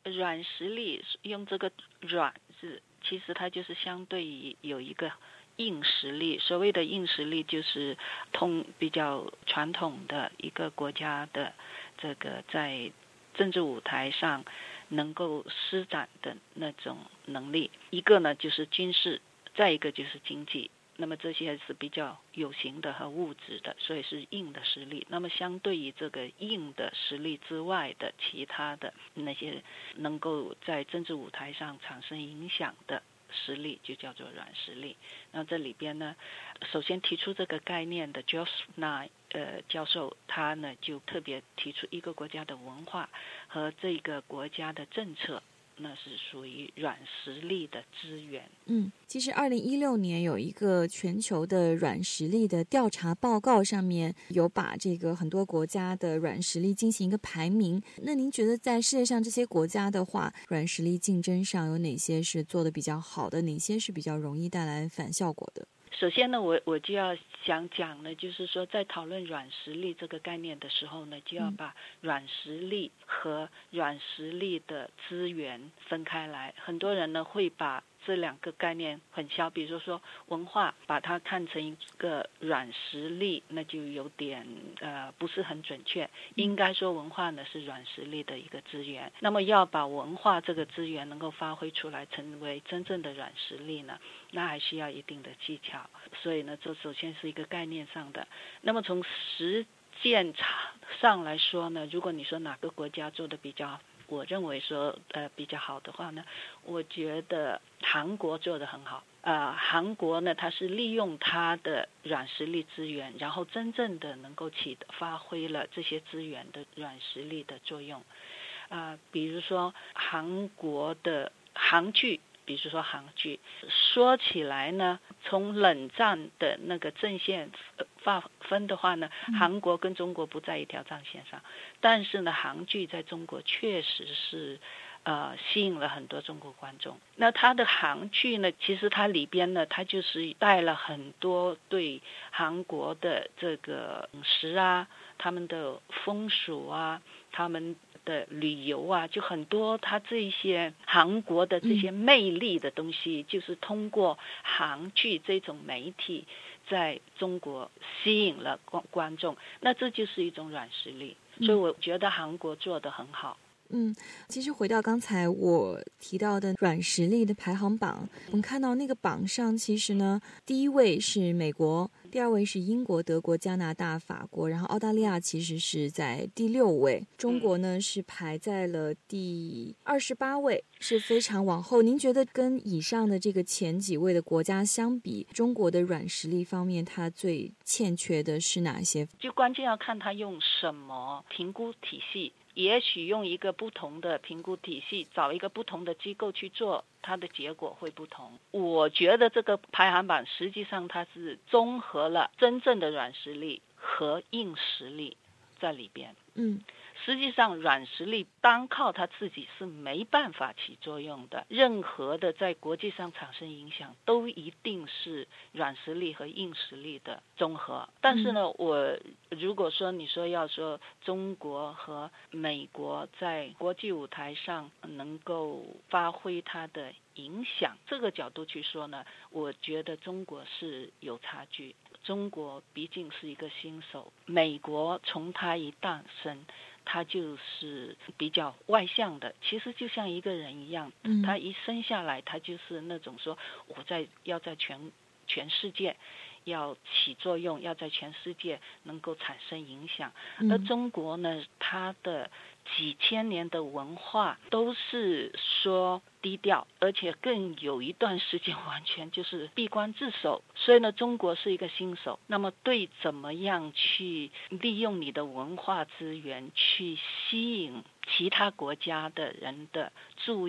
软实力用这个软字，其实它就是相对于有一个硬实力。所谓的硬实力就是比较传统的一个国家的这个在政治舞台上能够施展的那种能力。一个呢就是军事，再一个就是经济，那么这些是比较有形的和物质的，所以是硬的实力。那么相对于这个硬的实力之外的其他的那些能够在政治舞台上产生影响的实力，就叫做软实力。那这里边呢，首先提出这个概念的 Joseph Nye 教授，他呢就特别提出一个国家的文化和这个国家的政策，那是属于软实力的资源。 其实2016年有一个全球的软实力的调查报告，上面有把这个很多国家的软实力进行一个排名。那您觉得在世界上这些国家的话，软实力竞争上有哪些是做得比较好的，哪些是比较容易带来反效果的？ 首先呢，我就要想讲呢，就是说在讨论软实力这个概念的时候呢，就要把软实力和软实力的资源分开来。很多人呢会把这两个概念混淆，比如说文化把它看成一个软实力，那就有点不是很准确。应该说文化呢是软实力的一个资源，那么要把文化这个资源能够发挥出来成为真正的软实力呢，那还需要一定的技巧。所以呢，这首先是一个概念上的。那么从实践上来说呢，如果你说哪个国家做的比较，我认为说比较好的话呢，我觉得韩国做得很好。韩国呢，它是利用它的软实力资源，然后真正的能够发挥了这些资源的软实力的作用。比如说韩国的韩剧，说起来呢，从冷战的那个阵线划分的话呢，韩国跟中国不在一条战线上，但是呢，韩剧在中国确实是吸引了很多中国观众。那它的韩剧呢，其实它里边呢，它就是带了很多对韩国的这个饮食啊，他们的风俗啊，他们的旅游啊，就很多它这些韩国的这些魅力的东西，就是通过韩剧这种媒体在中国吸引了观众，那这就是一种软实力。所以我觉得韩国做得很好。 其实回到刚才我提到的软实力的排行榜，我们看到那个榜上其实呢，第一位是美国，第二位是英国、德国、加拿大、法国，然后澳大利亚其实是在第6位，中国呢是排在了第28位，是非常往后。您觉得跟以上的这个前几位的国家相比，中国的软实力方面它最欠缺的是哪些？ 就关键要看它用什么评估体系，也许用一个不同的评估体系，找一个不同的机构去做，它的结果会不同。我觉得这个排行榜实际上它是综合了真正的软实力和硬实力在里边。实际上软实力单靠它自己是没办法起作用的，任何的在国际上产生影响都一定是软实力和硬实力的综合。但是呢，我如果说你说要说中国和美国在国际舞台上能够发挥它的影响，这个角度去说呢，我觉得中国是有差距。中国毕竟是一个新手，美国从它一诞生，他就是比较外向的，其实就像一个人一样，他一生下来他就是那种说要在全世界要起作用，要在全世界能够产生影响。而中国呢，它的几千年的文化都是说低调，而且更有一段时间完全就是闭关自守。所以呢，中国是一个新手，那么对怎么样去利用你的文化资源去吸引其他国家的人的注意，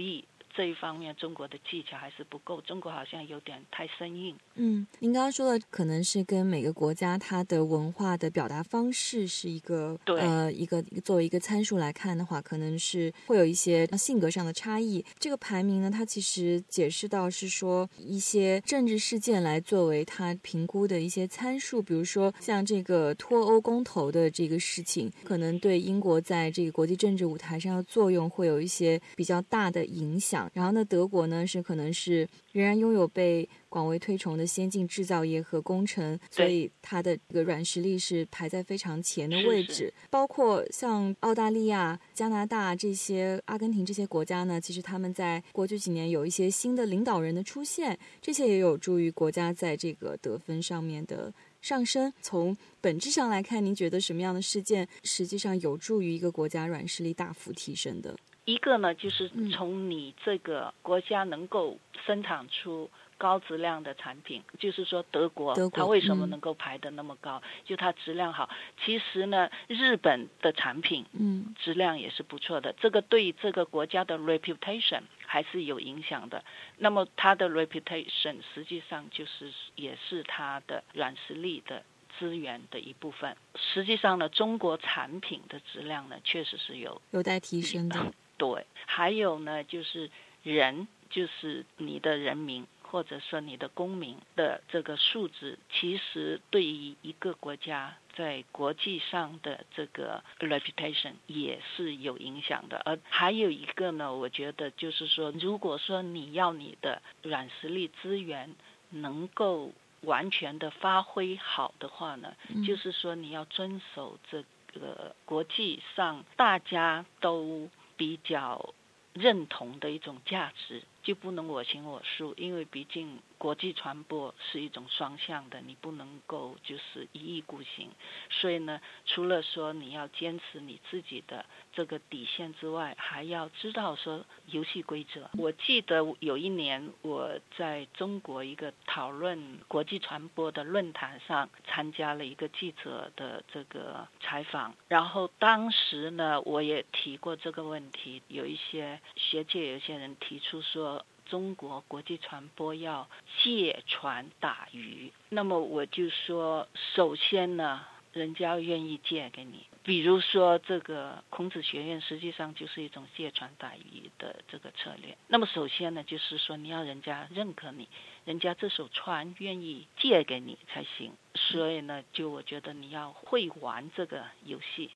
这一方面中国的技巧还是不够，中国好像有点太生硬。 您刚刚说的可能是跟每个国家它的文化的表达方式是一个作为一个参数来看的话，可能是会有一些性格上的差异。这个排名呢，它其实解释到是说一些政治事件来作为它评估的一些参数，比如说像这个脱欧公投的这个事情，可能对英国在这个国际政治舞台上的作用会有一些比较大的影响。然后呢，德国呢可能是仍然拥有被广为推崇的先进制造业和工程，所以它的这个软实力是排在非常前的位置。 是包括像澳大利亚、加拿大这些、阿根廷这些国家呢，其实他们在过去几年有一些新的领导人的出现，这些也有助于国家在这个得分上面的上升。从本质上来看，您觉得什么样的事件实际上有助于一个国家软实力大幅提升的？ 一个呢，就是从你这个国家能够生产出高质量的产品，就是说德国它为什么能够排得那么高，就它质量好。其实呢，日本的产品质量也是不错的，这个对这个国家的 reputation 还是有影响的。那么它的 reputation 实际上也是它的软实力的资源的一部分。实际上呢，中国产品的质量呢，确实是有待提升的。 对，还有呢，就是就是你的人民或者说你的公民的这个素质，其实对于一个国家在国际上的这个 reputation 也是有影响的。而还有一个呢，我觉得就是说，如果说你要你的软实力资源能够完全的发挥好的话呢，就是说你要遵守这个国际上大家都比较认同的一种价值，就不能我行我素，因为毕竟国际传播是一种双向的，你不能够就是一意孤行。所以呢，除了说你要坚持你自己的这个底线之外，还要知道说游戏规则。我记得有一年我在中国一个讨论国际传播的论坛上参加了一个记者的这个采访，然后当时呢我也提过这个问题，有一些学界有一些人提出说中国国际传播要借船打鱼。那么我就说，首先呢，人家要愿意借给你，比如说这个孔子学院实际上就是一种借船打鱼的这个策略。那么首先呢，就是说你要人家认可你，人家这艘船愿意借给你才行。所以呢，就我觉得你要会玩这个游戏。